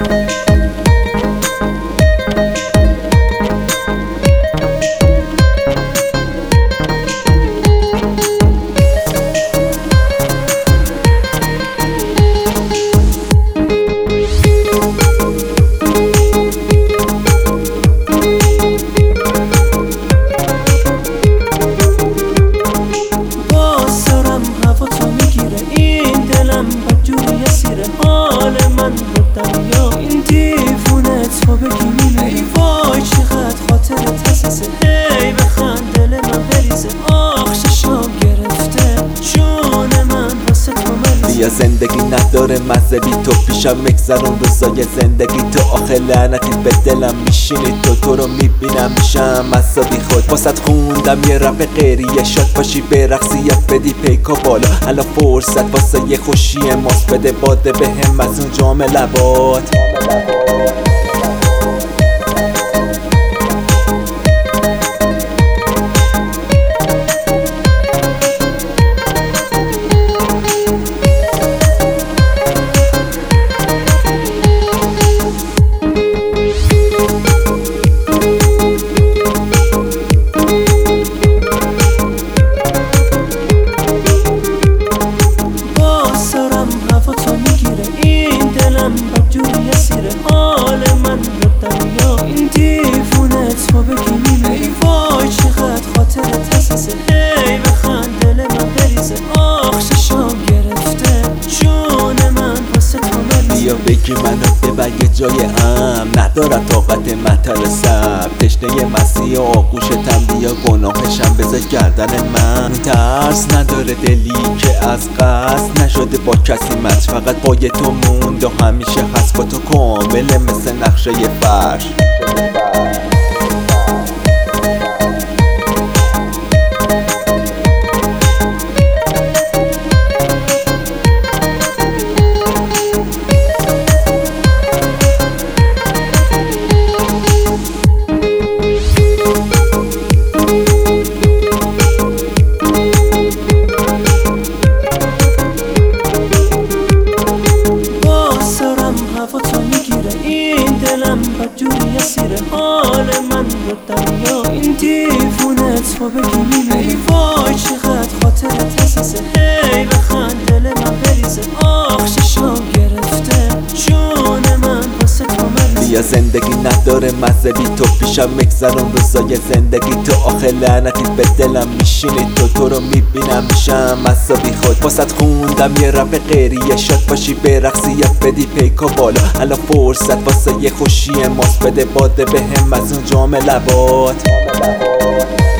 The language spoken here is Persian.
حال من رو دریا این دیوونه تو بگی میمیری. ای وای چقدر خاطرت حساسه، هی بخند دل من بریزه. آخ ششام گرفته جون من واسه تو مریزه. بیا زندگی نداره مزه بی تو، پیشم مگذرون روزای زندگی تو. آخه لعنتی به دلم میشینی تو رو میبینم میشم عصبی خود. واسط خوندم یه رپ غیریه، شاد باشی برقصی یا بدی پیکا بالا. الان فرصت واسه یه خوشی ماست، بده باده بهم از اون جام لبات. حال من رو دریا این دیوونه تو بگی میمیری. ای وای چقدر خاطرت حساسه، هی بخند دل من بریزه. آخ ششام گرفته جون من واسه تو مریزه. بیا بگی منو ببر یه جای امن، ندارم طاقت مطل سب. تشنه مسیح آغوشتم، بیا گناهشم بذار گردن من. ترس نداره دلی که از قصد نشده با کسی مچ، فقط پای تو موند و همیشه هست با تو کامله مثل نقشه فرش. بدجوری اسیره حال من رو دریا این دیوونه تو بگی میمیری. ای وای چقدر خاطرت حساسه، هی بخند دل من بریزه. آخ ششام گرفته جون من واسه تو مریزه. بیا زندگی نداره مزه بی تو، پیشم مگذرون روزای زندگی تو. آخه لعنتی به دلم میشینی تو رو میبینم میشم عصبی خود. واسط خوندم یه رپ غیریه، شاد باشی برقصی یا بدی پیکا بالا. الان فرصت واسه یه خوشی ماست، بده باده بهم از اون جام لبات.